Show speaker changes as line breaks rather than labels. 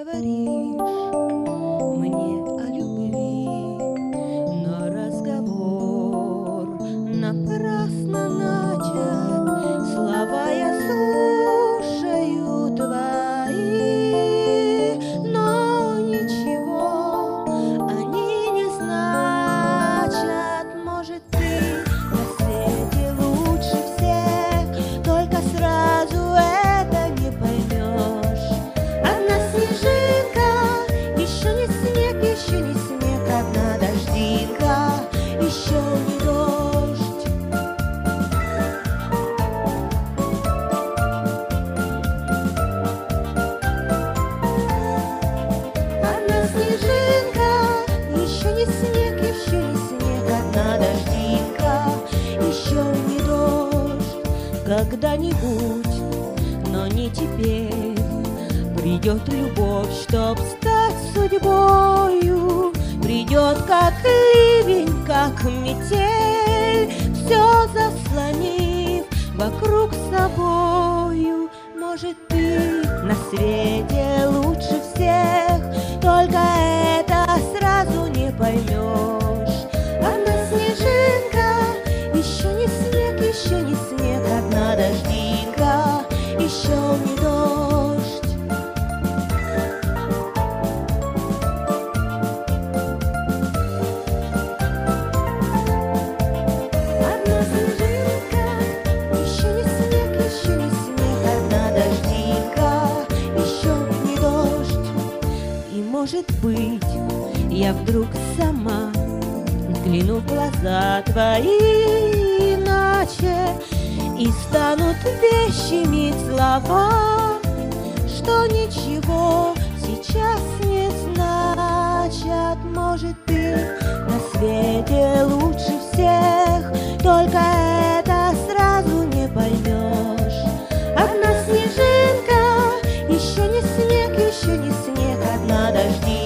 говоришь мне о любви, но разговор напрасно начат. Слова я слушаю твои, но ничего они не значат. Может, ты на свете лучше всех, только сразу это не поймешь. Одна снежинка, еще не снег, еще не снег, одна дождинка, еще не дождь. Одна снежинка, еще не снег, еще не снег, одна дождинка, еще не дождь. Когда-нибудь, но не теперь, придет любовь, чтоб стать судьбою. Придет как ливень, как метель, все заслонив вокруг собою. Может, ты на свете лучше всех, только это сразу не поймешь. Одна снежинка, еще не снег, еще не снег, одна дождинка, еще не дождь. Одна снежинка, еще не снег, еще не снег, одна дождинка, еще не дождь. И может быть, я вдруг сама взгляну в глаза твои иначе, и станут вещими слова, что ничего сейчас не значат. Может, ты на свете лучше всех, только это сразу не поймешь. Одна снежинка, еще не снег, еще не снег, одна дождинка,